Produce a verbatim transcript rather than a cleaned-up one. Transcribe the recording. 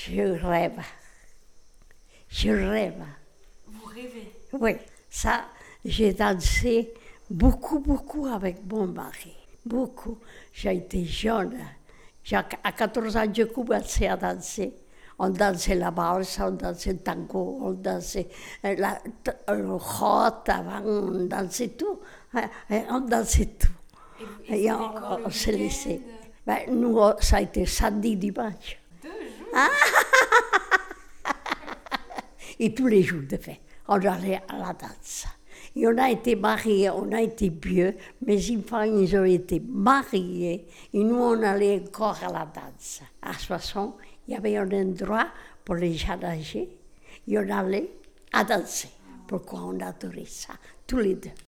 Je rêve. Je rêve. Vous rêvez? Oui, ça, j'ai dansé beaucoup, beaucoup avec mon mari. Beaucoup. J'ai été jeune. J'ai- À quatorze ans, j'ai commencé à danser. On dansait la valse, on dansait le tango, on dansait euh, la, t- le hot avant, on dansait tout. Hein, hein, On dansait tout. Et, vous- Et et c'était on, quand le on s'est laissé. week-end? Ben, nous, on- ça a été samedi, dimanche. Deux jours? Et tous les jours, de fait, on allait à la danse. Et on a été mariés, on a été vieux, mes enfants, ils ont été mariés, et nous, on allait encore à la danse. À Soissons, il y avait un endroit pour les gens âgés, et on allait à danser. Pourquoi on adorait ça, tous les deux.